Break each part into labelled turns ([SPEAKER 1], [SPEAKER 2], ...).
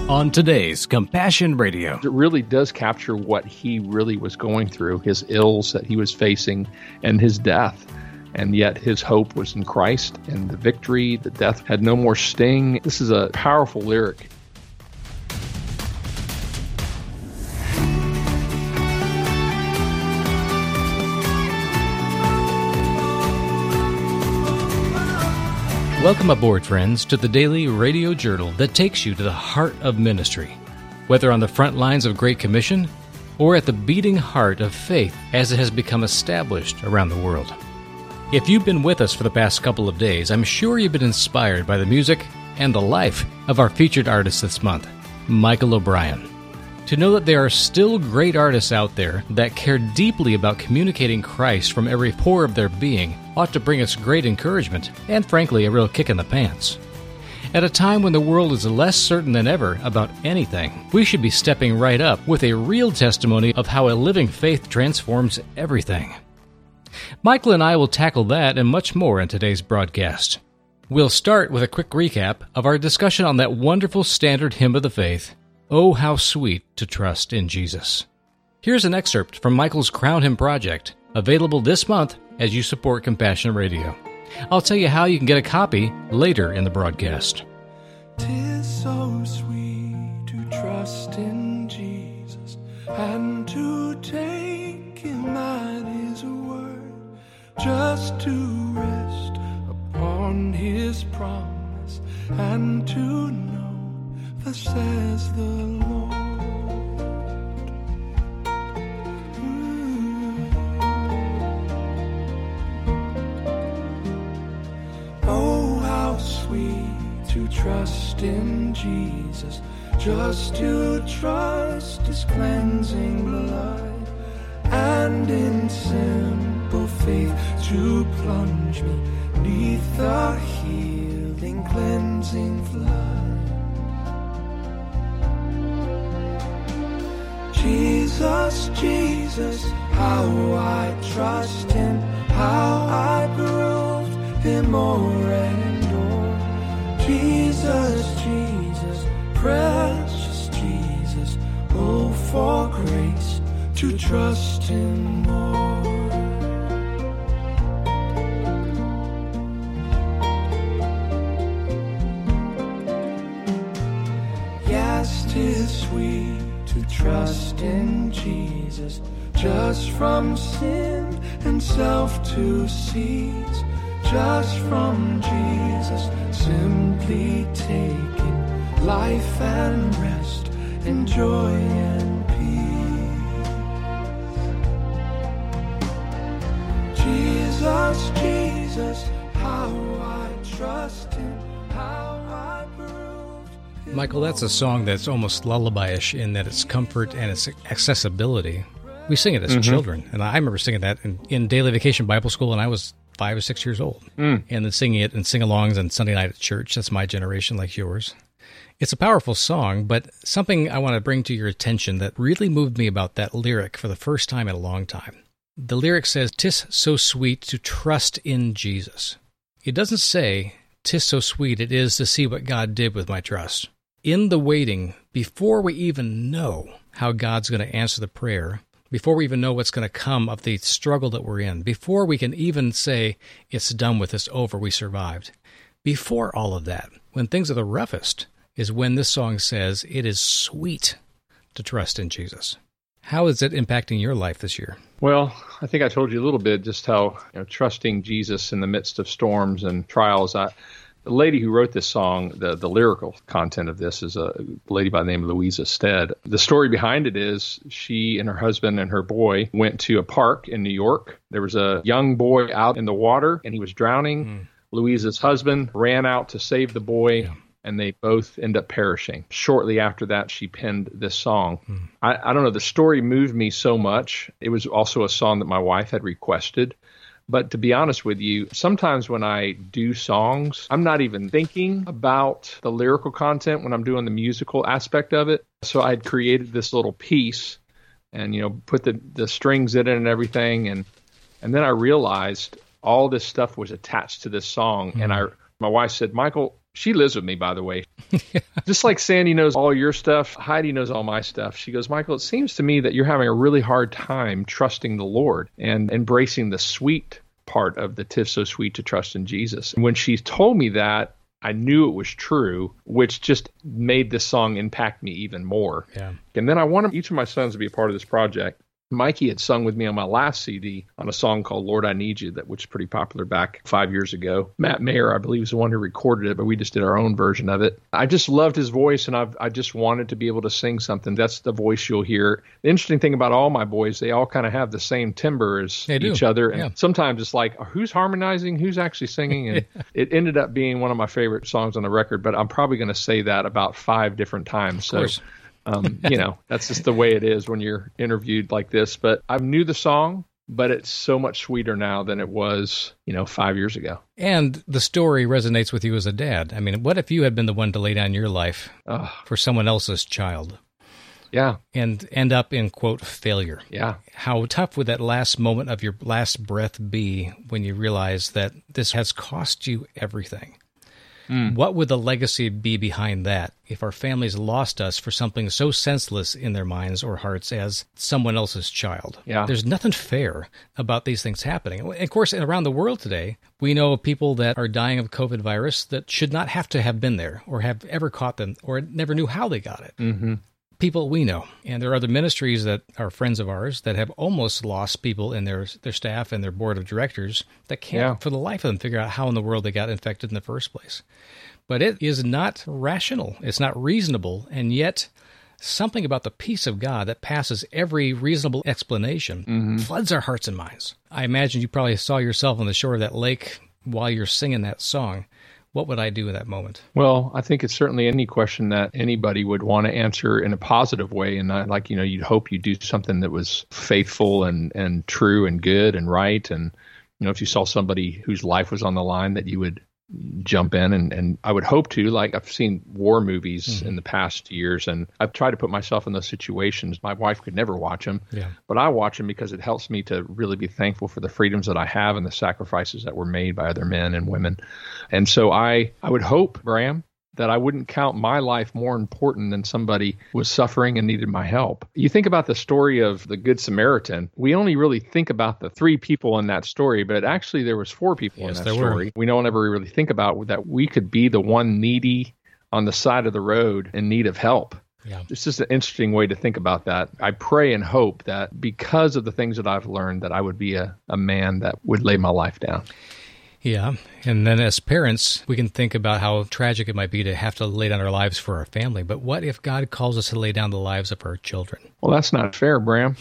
[SPEAKER 1] on today's Compassion Radio.
[SPEAKER 2] It really does capture what he really was going through, his ills that he was facing, and his death. And yet his hope was in Christ, and the victory, the death had no more sting. This is a powerful lyric.
[SPEAKER 1] Welcome aboard, friends, to the daily radio journal that takes you to the heart of ministry, whether on the front lines of Great Commission or at the beating heart of faith as it has become established around the world. If you've been with us for the past couple of days, I'm sure you've been inspired by the music and the life of our featured artist this month, Michael O'Brien. To know that there are still great artists out there that care deeply about communicating Christ from every pore of their being ought to bring us great encouragement and, frankly, a real kick in the pants. At a time when the world is less certain than ever about anything, we should be stepping right up with a real testimony of how a living faith transforms everything. Michael and I will tackle that and much more in today's broadcast. We'll start with a quick recap of our discussion on that wonderful standard hymn of the faith, "Oh, how sweet to trust in Jesus." Here's an excerpt from Michael's Crown Hymn project, available this month as you support Compassion Radio. I'll tell you how you can get a copy later in the broadcast.
[SPEAKER 3] 'Tis so sweet to trust in Jesus and to take Him at His word, just to rest upon His promise and to know thus says the Lord. Oh, how sweet to trust in Jesus, just to trust His cleansing blood, and in simple faith to plunge me 'neath the healing cleansing flood. Jesus, Jesus, how I trust Him, how I proved Him o'er and o'er. Jesus, Jesus, precious Jesus, oh, for grace to trust Him more. Yes, 'tis sweet to trust in Jesus, just from sin and self to cease, just from Jesus simply taking life and rest and joy and peace. Jesus, Jesus, how I trust Him, how I proved Him.
[SPEAKER 1] Michael, that's a song that's almost lullaby-ish in that its comfort and its accessibility. We sing it as children, and I remember singing that in Daily Vacation Bible School when I was 5 or 6 years old, and then singing it in sing-alongs on Sunday night at church. That's my generation, like yours. It's a powerful song, but something I want to bring to your attention that really moved me about that lyric for the first time in a long time. The lyric says, "'Tis so sweet to trust in Jesus." It doesn't say, "'Tis so sweet it is to see what God did with my trust." In the waiting, before we even know how God's going to answer the prayer, before we even know what's going to come of the struggle that we're in, before we can even say, it's done with, it's over, we survived. Before all of that, when things are the roughest, is when this song says, it is sweet to trust in Jesus. How is it impacting your life this year?
[SPEAKER 2] Well, I think I told you a little bit just how trusting Jesus in the midst of storms and trials. The lady who wrote this song, the lyrical content of this is a lady by the name of Louisa Stead. The story behind it is she and her husband and her boy went to a park in New York. There was a young boy out in the water, and he was drowning. Louisa's husband ran out to save the boy, and they both end up perishing. Shortly after that, she penned this song. I don't know, the story moved me so much. It was also a song that my wife had requested. But to be honest with you, sometimes when I do songs, I'm not even thinking about the lyrical content when I'm doing the musical aspect of it. So I had created this little piece and, put the strings in it and everything. And then I realized all this stuff was attached to this song. And my wife said, Michael, She lives with me, by the way. Just like Sandy knows all your stuff, Heidi knows all my stuff. She goes, Michael, it seems to me that you're having a really hard time trusting the Lord and embracing the sweet part of the 'Tis So Sweet to Trust in Jesus. And when she told me that, I knew it was true, which just made this song impact me even more.
[SPEAKER 1] Yeah.
[SPEAKER 2] And then I wanted each of my sons to be a part of this project. Mikey had sung with me on my last CD on a song called Lord, I Need You, which was pretty popular back 5 years ago. Matt Mayer, I believe, is the one who recorded it, but we just did our own version of it. I just loved his voice, and I just wanted to be able to sing something. That's the voice you'll hear. The interesting thing about all my boys, they all kind of have the same timbre as each other. And sometimes it's like, who's harmonizing? Who's actually singing? And it ended up being one of my favorite songs on the record, but I'm probably going to say that about 5 different times.
[SPEAKER 1] Of course.
[SPEAKER 2] That's just the way it is when you're interviewed like this. But I knew the song, but it's so much sweeter now than it was, 5 years ago.
[SPEAKER 1] And the story resonates with you as a dad. I mean, what if you had been the one to lay down your life for someone else's child?
[SPEAKER 2] Yeah.
[SPEAKER 1] And end up in, quote, failure.
[SPEAKER 2] Yeah.
[SPEAKER 1] How tough would that last moment of your last breath be when you realize that this has cost you everything? What would the legacy be behind that if our families lost us for something so senseless in their minds or hearts as someone else's child?
[SPEAKER 2] Yeah.
[SPEAKER 1] There's nothing fair about these things happening. And of course, around the world today, we know of people that are dying of COVID virus that should not have to have been there or have ever caught them or never knew how they got it.
[SPEAKER 2] Mm-hmm.
[SPEAKER 1] People we know. And there are other ministries that are friends of ours that have almost lost people in their staff and their board of directors that can't for the life of them figure out how in the world they got infected in the first place. But it is not rational. It's not reasonable. And yet something about the peace of God that passes every reasonable explanation floods our hearts and minds. I imagine you probably saw yourself on the shore of that lake while you're singing that song. What would I do in that moment? Well,
[SPEAKER 2] I think it's certainly any question that anybody would want to answer in a positive way. And not you'd hope you do something that was faithful and true and good and right. And, if you saw somebody whose life was on the line, that you would jump in. And I would hope to, like I've seen war movies in the past years, and I've tried to put myself in those situations. My wife could never watch them, but I watch them because it helps me to really be thankful for the freedoms that I have and the sacrifices that were made by other men and women. And so I would hope, Graham, that I wouldn't count my life more important than somebody who was suffering and needed my help. You think about the story of the Good Samaritan. We only really think about the 3 people in that story, but actually there was 4 people in that story. We don't ever really think about that we could be the one needy on the side of the road in need of help.
[SPEAKER 1] Yeah.
[SPEAKER 2] It's just an interesting way to think about that. I pray and hope that because of the things that I've learned, that I would be a man that would lay my life down.
[SPEAKER 1] Yeah, and then as parents, we can think about how tragic it might be to have to lay down our lives for our family. But what if God calls us to lay down the lives of our children?
[SPEAKER 2] Well, that's not fair, Bram.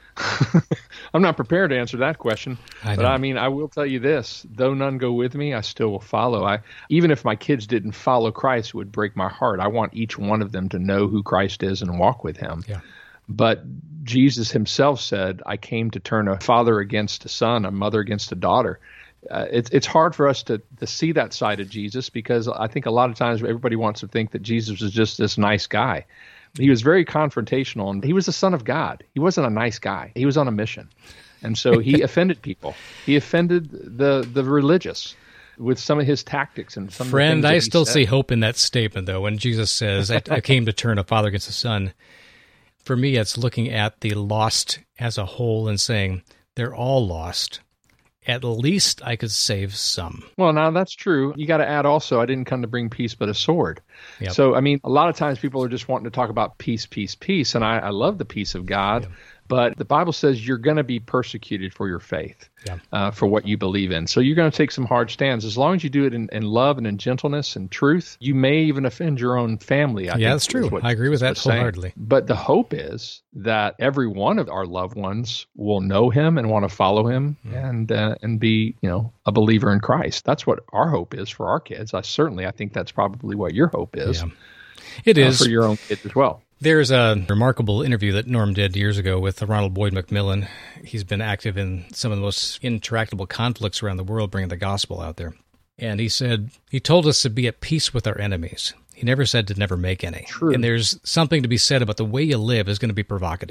[SPEAKER 2] I'm not prepared to answer that question. I will tell you this. Though none go with me, I still will follow. Even if my kids didn't follow Christ, it would break my heart. I want each one of them to know who Christ is and walk with him.
[SPEAKER 1] Yeah.
[SPEAKER 2] But Jesus himself said, I came to turn a father against a son, a mother against a daughter. It's hard for us to see that side of Jesus, because I think a lot of times everybody wants to think that Jesus was just this nice guy. He was very confrontational, and he was the Son of God. He wasn't a nice guy. He was on a mission. And so he offended people. He offended the religious with some of his tactics and some
[SPEAKER 1] Friend,
[SPEAKER 2] of the things
[SPEAKER 1] I still
[SPEAKER 2] said.
[SPEAKER 1] see hope in that statement, though, when Jesus says, I came to turn a father against a son. For me, it's looking at the lost as a whole and saying, they're all lost. At least I could save some.
[SPEAKER 2] Well, now that's true. You got to add also, I didn't come to bring peace but a sword.
[SPEAKER 1] Yep.
[SPEAKER 2] So, a lot of times people are just wanting to talk about peace, peace, peace. And I love the peace of God.
[SPEAKER 1] Yep.
[SPEAKER 2] But the Bible says you're going to be persecuted for your faith, for what you believe in. So you're going to take some hard stands. As long as you do it in love and in gentleness and truth, you may even offend your own family. I think
[SPEAKER 1] that's true. I agree with that wholeheartedly.
[SPEAKER 2] But the hope is that every one of our loved ones will know him and want to follow him and be, a believer in Christ. That's what our hope is for our kids. I think that's probably what your hope is.
[SPEAKER 1] Yeah. It is.
[SPEAKER 2] For your own kids as well.
[SPEAKER 1] There's a remarkable interview that Norm did years ago with Ronald Boyd McMillan. He's been active in some of the most intractable conflicts around the world, bringing the gospel out there. And he said, he told us to be at peace with our enemies. He never said to never make any.
[SPEAKER 2] True.
[SPEAKER 1] And there's something to be said about the way you live is going to be provocative.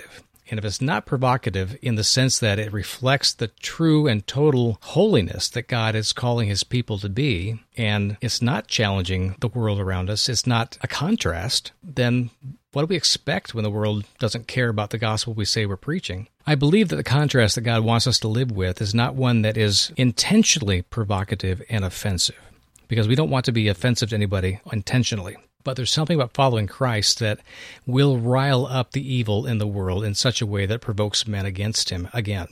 [SPEAKER 1] And if it's not provocative in the sense that it reflects the true and total holiness that God is calling his people to be, and it's not challenging the world around us, it's not a contrast, then what do we expect when the world doesn't care about the gospel we say we're preaching? I believe that the contrast that God wants us to live with is not one that is intentionally provocative and offensive, because we don't want to be offensive to anybody intentionally. But there's something about following Christ that will rile up the evil in the world in such a way that provokes men against him again.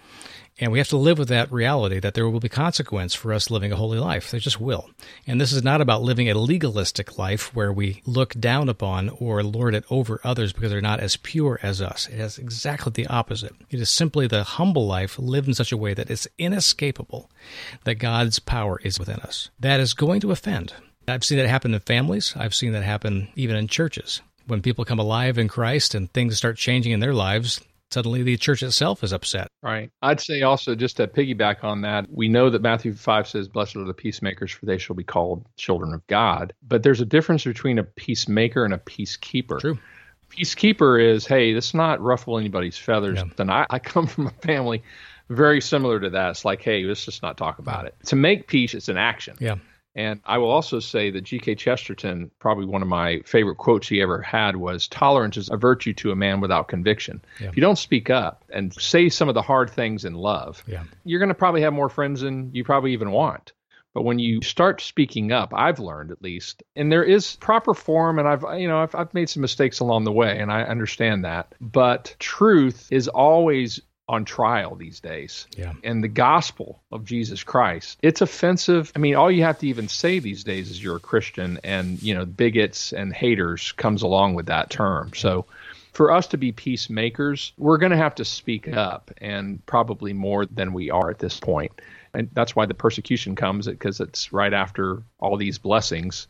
[SPEAKER 1] And we have to live with that reality that there will be consequence for us living a holy life. There just will. And this is not about living a legalistic life where we look down upon or lord it over others because they're not as pure as us. It is exactly the opposite. It is simply the humble life lived in such a way that it's inescapable that God's power is within us. That is going to offend. I've seen that happen in families. I've seen that happen even in churches. When people come alive in Christ and things start changing in their lives, suddenly the church itself is upset.
[SPEAKER 2] Right. I'd say also, just to piggyback on that, we know that Matthew 5 says, "Blessed are the peacemakers, for they shall be called children of God." But there's a difference between a peacemaker and a peacekeeper.
[SPEAKER 1] True.
[SPEAKER 2] Peacekeeper is, hey, let's not ruffle anybody's feathers.
[SPEAKER 1] Yeah.
[SPEAKER 2] And I come from a family very similar to that. It's like, hey, let's just not talk about it. To make peace, it's an action.
[SPEAKER 1] Yeah.
[SPEAKER 2] And I will also say that G.K. Chesterton, probably one of my favorite quotes he ever had was, "Tolerance is a virtue to a man without conviction."
[SPEAKER 1] Yeah.
[SPEAKER 2] If you don't speak up and say some of the hard things in love, you're going to probably have more friends than you probably even want. But when you start speaking up, I've learned at least, and there is proper form, and I've made some mistakes along the way, and I understand that. But truth is always on trial these days.
[SPEAKER 1] Yeah.
[SPEAKER 2] And the gospel of Jesus Christ, it's offensive. I mean, all you have to even say these days is you're a Christian, and, bigots and haters comes along with that term. So for us to be peacemakers, we're going to have to speak up, and probably more than we are at this point. And that's why the persecution comes, because it's right after all these blessings.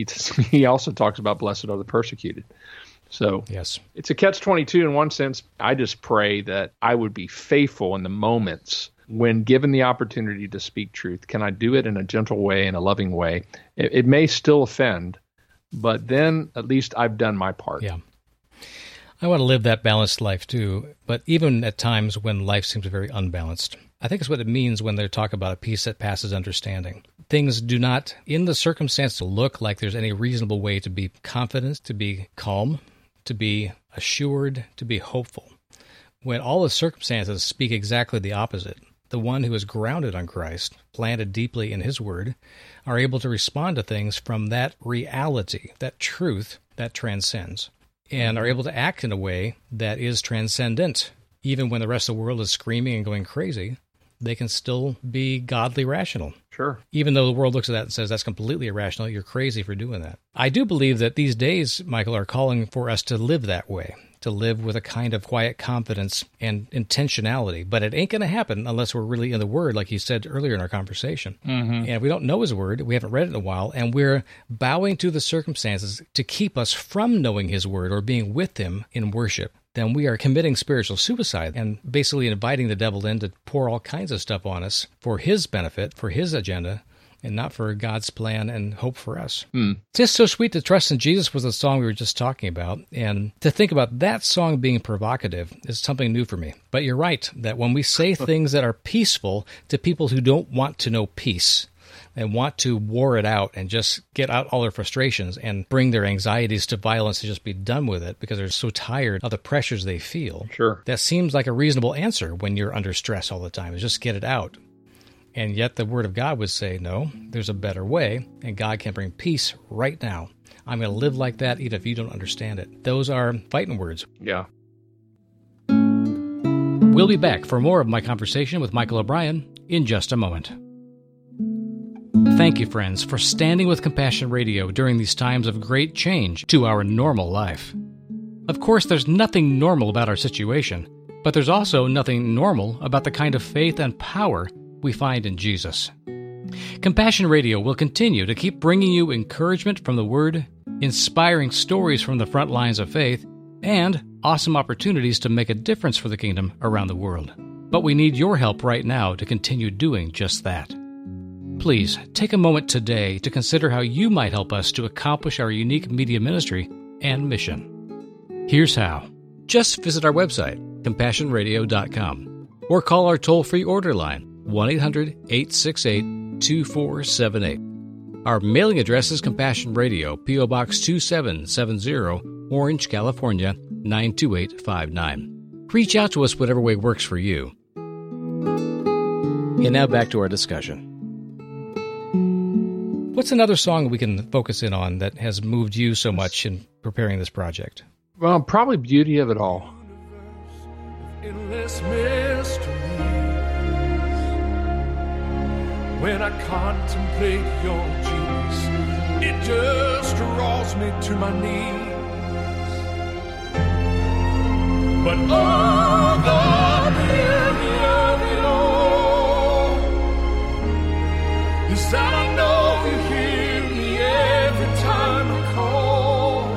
[SPEAKER 2] He also talks about blessed are the persecuted. So
[SPEAKER 1] yes,
[SPEAKER 2] it's a catch-22 in one sense. I just pray that I would be faithful in the moments when given the opportunity to speak truth. Can I do it in a gentle way, in a loving way? It may still offend, but then at least I've done my part.
[SPEAKER 1] Yeah. I want to live that balanced life too, but even at times when life seems very unbalanced. I think it's what it means when they talk about a peace that passes understanding. Things do not, in the circumstance, look like there's any reasonable way to be confident, to be calm, to be assured, to be hopeful. When all the circumstances speak exactly the opposite, the one who is grounded on Christ, planted deeply in his word, are able to respond to things from that reality, that truth that transcends, and are able to act in a way that is transcendent. Even when the rest of the world is screaming and going crazy, they can still be godly rational.
[SPEAKER 2] Sure.
[SPEAKER 1] Even though the world looks at that and says, that's completely irrational, you're crazy for doing that. I do believe that these days, Michael, are calling for us to live that way, to live with a kind of quiet confidence and intentionality. But it ain't going to happen unless we're really in the Word, like you said earlier in our conversation. Mm-hmm. And if we don't know His Word, we haven't read it in a while, and we're bowing to the circumstances to keep us from knowing His Word or being with Him in worship, then we are committing spiritual suicide and basically inviting the devil in to pour all kinds of stuff on us for his benefit, for his agenda, and not for God's plan and hope for us. It's just so sweet to trust in Jesus was the song we were just talking about, and to think about that song being provocative is something new for me. But you're right, that when we say things that are peaceful to people who don't want to know peace, and want to war it out and just get out all their frustrations and bring their anxieties to violence to just be done with it because they're so tired of the pressures they feel.
[SPEAKER 2] Sure.
[SPEAKER 1] That seems like a reasonable answer when you're under stress all the time, is just get it out. And yet the Word of God would say, no, there's a better way, and God can bring peace right now. I'm going to live like that even if you don't understand it. Those are fighting words.
[SPEAKER 2] Yeah.
[SPEAKER 1] We'll be back for more of my conversation with Michael O'Brien in just a moment. Thank you, friends, for standing with Compassion Radio during these times of great change to our normal life. Of course, there's nothing normal about our situation, but there's also nothing normal about the kind of faith and power we find in Jesus. Compassion Radio will continue to keep bringing you encouragement from the Word, inspiring stories from the front lines of faith, and awesome opportunities to make a difference for the kingdom around the world. But we need your help right now to continue doing just that. Please take a moment today to consider how you might help us to accomplish our unique media ministry and mission. Here's how. Just visit our website, CompassionRadio.com, or call our toll-free order line, 1-800-868-2478. Our mailing address is Compassion Radio, P.O. Box 2770, Orange, California, 92859. Reach out to us whatever way works for you. And now back to our discussion. What's another song we can focus in on that has moved you so much in preparing this project?
[SPEAKER 2] Well, probably Beauty of It All.
[SPEAKER 3] Endless mysteries. When I contemplate your genius, it just draws me to my knees. But oh, the beauty of it all is that I know you hear me every time I call.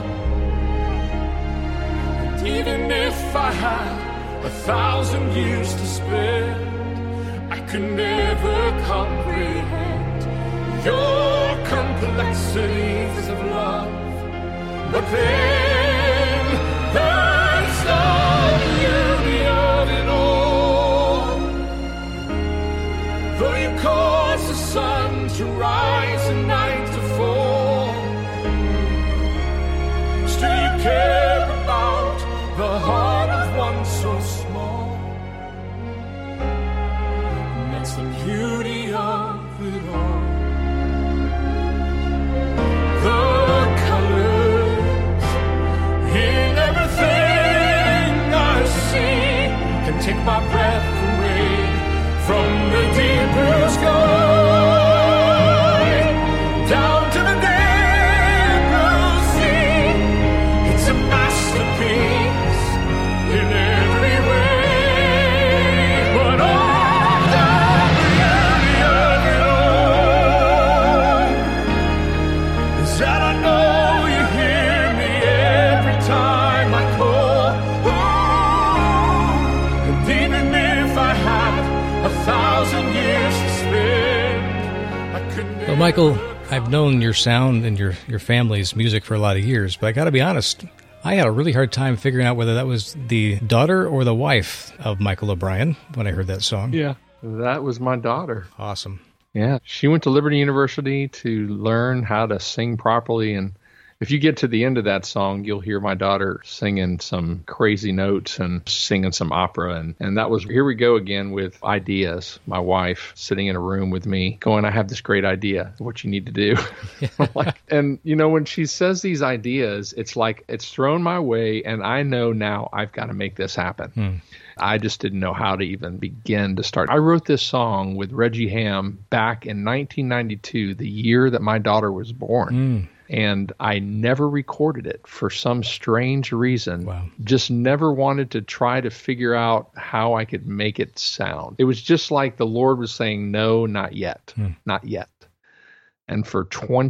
[SPEAKER 3] And even if I had 1,000 years to spend, I could never comprehend your complexities of love. But then there's the beauty of it all. Though you cause the sun to rise and night to fall, still you care about the heart of one so small. And that's the beauty of it all. The colors in everything I see can take my breath away from the deep blue sky down to the deep blue sea. It's a masterpiece in every way. But all the beauty of it all is that I know you hear me every time I call. And even if I had 1,000 years to spend, I could never.
[SPEAKER 1] Well, Michael, I've known your sound and your family's music for a lot of years, but I got to be honest, I had a really hard time figuring out whether that was the daughter or the wife of Michael O'Brien when I heard that song.
[SPEAKER 2] Yeah, that was my daughter.
[SPEAKER 1] Awesome.
[SPEAKER 2] Yeah, she went to Liberty University to learn how to sing properly. And if you get to the end of that song, you'll hear my daughter singing some crazy notes and singing some opera. And that was, here we go again with ideas. My wife sitting in a room with me going, I have this great idea, what you need to do. And, you know, when she says these ideas, it's like it's thrown my way. And I know now I've got to make this happen. I just didn't know how to even begin to start. I wrote this song with Reggie Ham back in 1992, the year that my daughter was born. And I never recorded it for some strange reason.
[SPEAKER 1] Wow.
[SPEAKER 2] Just never wanted to try to figure out how I could make it sound. It was just like the Lord was saying, no, not yet, not yet. And for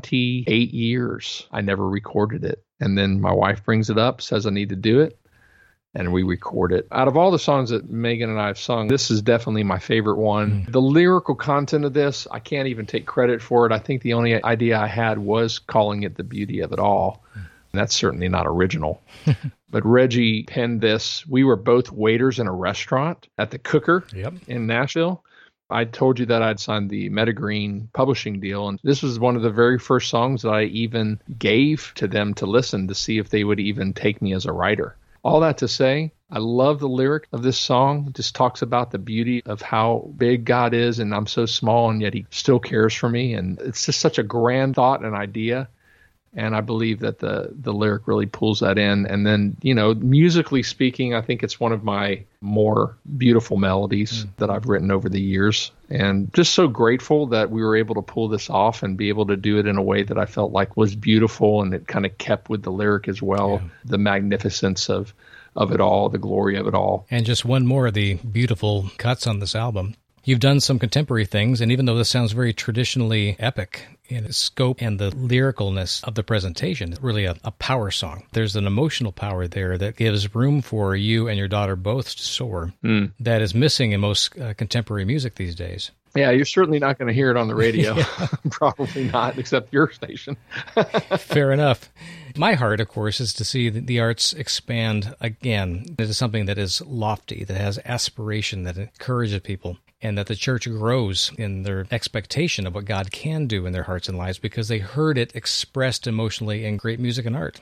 [SPEAKER 2] 28 years, I never recorded it. And then my wife brings it up, says I need to do it. And we record it. Out of all the songs that Megan and I have sung, this is definitely my favorite one. The lyrical content of this, I can't even take credit for it. I think the only idea I had was calling it The Beauty of It All. And that's certainly not original. But Reggie penned this. We were both waiters in a restaurant at the Cooker in Nashville. I told you that I'd signed the Metagreen publishing deal, and this was one of the very first songs that I even gave to them to listen to see if they would even take me as a writer. All that to say, I love the lyric of this song. It just talks about the beauty of how big God is, and I'm so small, and yet he still cares for me. And it's just such a grand thought and idea. And I believe that the lyric really pulls that in. And then, you know, musically speaking, I think it's one of my more beautiful melodies that I've written over the years. And just so grateful that we were able to pull this off and be able to do it in a way that I felt like was beautiful, and it kind of kept with the lyric as well, the magnificence of it all, the glory of it all.
[SPEAKER 1] And just one more of the beautiful cuts on this album. You've done some contemporary things, and even though this sounds very traditionally epic in its scope and the lyricalness of the presentation, it's really a power song. There's an emotional power there that gives room for you and your daughter both to soar that is missing in most contemporary music these days.
[SPEAKER 2] Yeah, you're certainly not going to hear it on the radio. Probably not, except your station.
[SPEAKER 1] Fair enough. My heart, of course, is to see the arts expand again into something that is lofty, that has aspiration, that encourages people, and that the church grows in their expectation of what God can do in their hearts and lives because they heard it expressed emotionally in great music and art.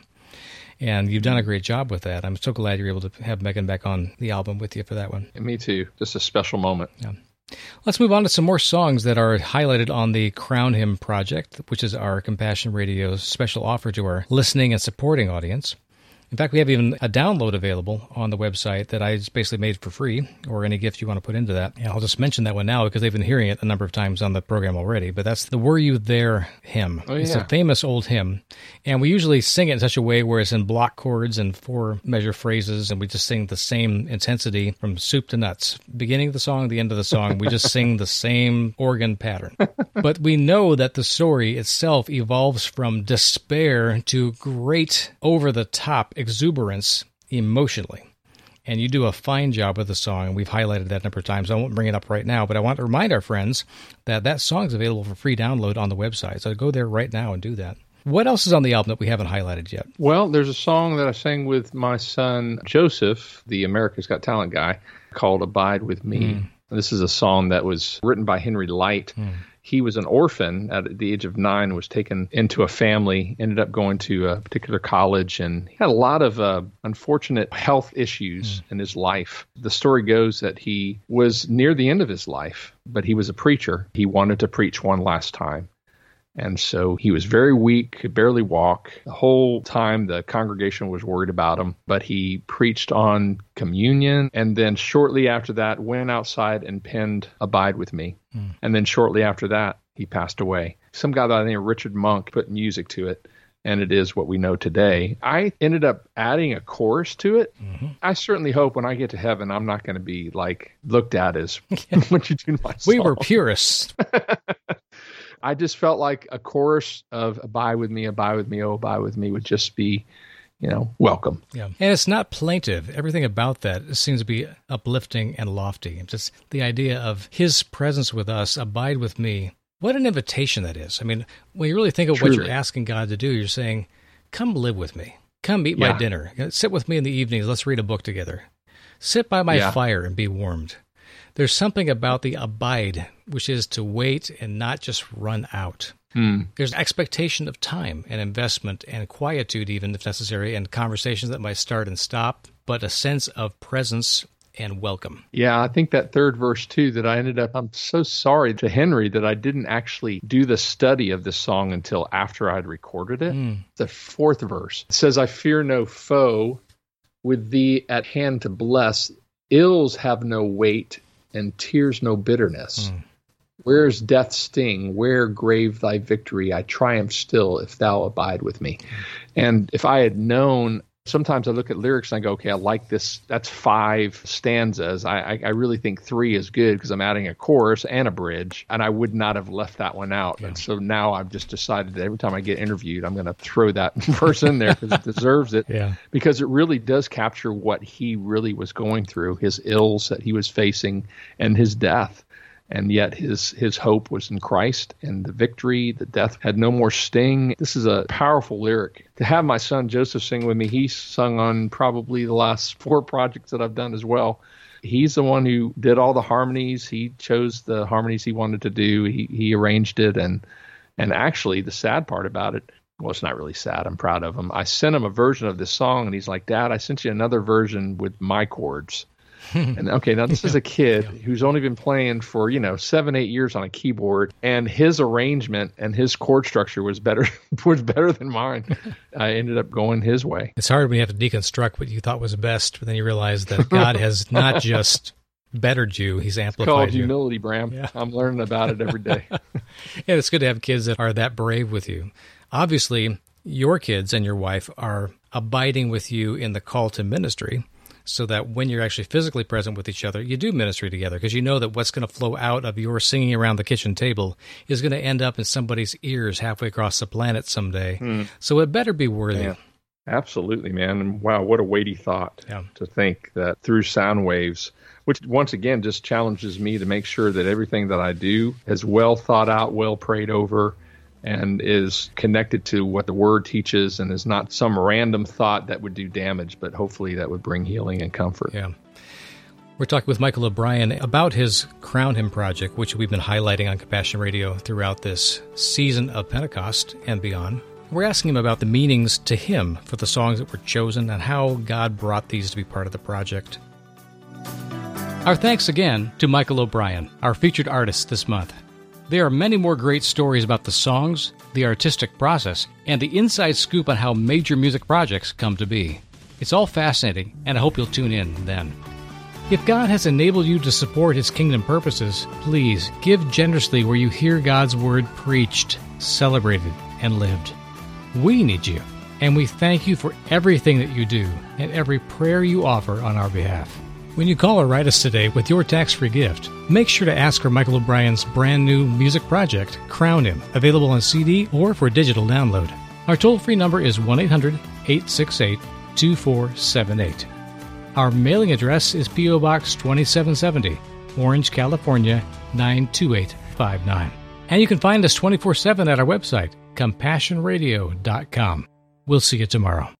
[SPEAKER 1] And you've done a great job with that. I'm so glad you're able to have Megan back on the album with you for that one.
[SPEAKER 2] And me too. Just a special moment.
[SPEAKER 1] Yeah. Let's move on to some more songs that are highlighted on the Crown Hymn Project, which is our Compassion Radio's special offer to our listening and supporting audience. In fact, we have even a download available on the website that I just basically made for free, or any gift you want to put into that. And I'll just mention that one now because they've been hearing it a number of times on the program already. But that's the Were You There hymn.
[SPEAKER 2] Oh, yeah.
[SPEAKER 1] It's a famous old hymn. And we usually sing it in such a way where it's in block chords and 4-measure phrases, and we just sing the same intensity from soup to nuts. Beginning of the song, the end of the song, we just sing the same organ pattern. But we know that the story itself evolves from despair to great over-the-top exuberance emotionally. And you do a fine job with the song, and we've highlighted that a number of times. I won't bring it up right now, but I want to remind our friends that that song is available for free download on the website. So go there right now and do that. What else is on the album that we haven't highlighted yet?
[SPEAKER 2] Well, there's a song that I sang with my son Joseph, the America's Got Talent guy, called Abide With Me. This is a song that was written by Henry Light. He was an orphan at the age of 9, was taken into a family, ended up going to a particular college, and he had a lot of unfortunate health issues in his life. The story goes that he was near the end of his life, but he was a preacher. He wanted to preach one last time. And so he was very weak, could barely walk. The whole time the congregation was worried about him, but he preached on communion. And then shortly after that, went outside and penned Abide With Me. And then shortly after that, he passed away. Some guy by the name of Richard Monk put music to it, and it is what we know today. I ended up adding a chorus to it. I certainly hope when I get to heaven, I'm not going to be like looked at as what you do to my song.
[SPEAKER 1] We were purists.
[SPEAKER 2] I just felt like a chorus of Abide With Me, oh, abide with me would just be, welcome.
[SPEAKER 1] Yeah. And it's not plaintive. Everything about that seems to be uplifting and lofty. Just the idea of his presence with us, abide with me. What an invitation that is. I mean, when you really think of
[SPEAKER 2] Truly.
[SPEAKER 1] what you're asking God to do, you're saying, come live with me. Come eat my dinner. Sit with me in the evenings. Let's read a book together. Sit by my fire and be warmed. There's something about the abide, which is to wait and not just run out. There's expectation of time and investment and quietude, even if necessary, and conversations that might start and stop, but a sense of presence and welcome.
[SPEAKER 2] Yeah, I think that third verse too, that I'm so sorry to Henry that I didn't actually do the study of this song until after I'd recorded it. The fourth verse. It says, I fear no foe, with thee at hand to bless. Ills have no weight, and tears no bitterness. Where's death's sting? Where grave thy victory? I triumph still if thou abide with me. And if I had known, sometimes I look at lyrics and I go, okay, I like this. That's 5 stanzas. I really think 3 is good because I'm adding a chorus and a bridge, and I would not have left that one out. And so now I've just decided that every time I get interviewed, I'm going to throw that verse in there because it deserves it. Because it really does capture what he really was going through, his ills that he was facing and his death. And yet his hope was in Christ, and the victory, the death had no more sting. This is a powerful lyric. To have my son Joseph sing with me, he's sung on probably the last 4 projects that I've done as well. He's the one who did all the harmonies. He chose the harmonies he wanted to do. He arranged it. And actually, the sad part about it, well, it's not really sad. I'm proud of him. I sent him a version of this song, and he's like, Dad, I sent you another version with my chords. And okay, now this is a kid who's only been playing for 7-8 years on a keyboard, and his arrangement and his chord structure was better than mine. I ended up going his way.
[SPEAKER 1] It's hard when you have to deconstruct what you thought was best, but then you realize that God has not just bettered you, he's amplified you.
[SPEAKER 2] It's called humility, Bram. Yeah. I'm learning about it every day.
[SPEAKER 1] And it's good to have kids that are that brave with you. Obviously, your kids and your wife are abiding with you in the call to ministry, so that when you're actually physically present with each other, you do ministry together, because you know that what's going to flow out of your singing around the kitchen table is going to end up in somebody's ears halfway across the planet someday. So it better be worthy.
[SPEAKER 2] Absolutely, man. And wow, what a weighty thought to think that through sound waves, which once again just challenges me to make sure that everything that I do is well thought out, well prayed over, and is connected to what the Word teaches, and is not some random thought that would do damage, but hopefully that would bring healing and comfort.
[SPEAKER 1] Yeah. We're talking with Michael O'Brien about his Crown Him project, which we've been highlighting on Compassion Radio throughout this season of Pentecost and beyond. We're asking him about the meanings to him for the songs that were chosen and how God brought these to be part of the project. Our thanks again to Michael O'Brien, our featured artist this month. There are many more great stories about the songs, the artistic process, and the inside scoop on how major music projects come to be. It's all fascinating, and I hope you'll tune in then. If God has enabled you to support His kingdom purposes, please give generously where you hear God's word preached, celebrated, and lived. We need you, and we thank you for everything that you do and every prayer you offer on our behalf. When you call or write us today with your tax-free gift, make sure to ask for Michael O'Brien's brand new music project, Crown Him, available on CD or for digital download. Our toll-free number is 1-800-868-2478. Our mailing address is P.O. Box 2770, Orange, California, 92859. And you can find us 24/7 at our website, CompassionRadio.com. We'll see you tomorrow.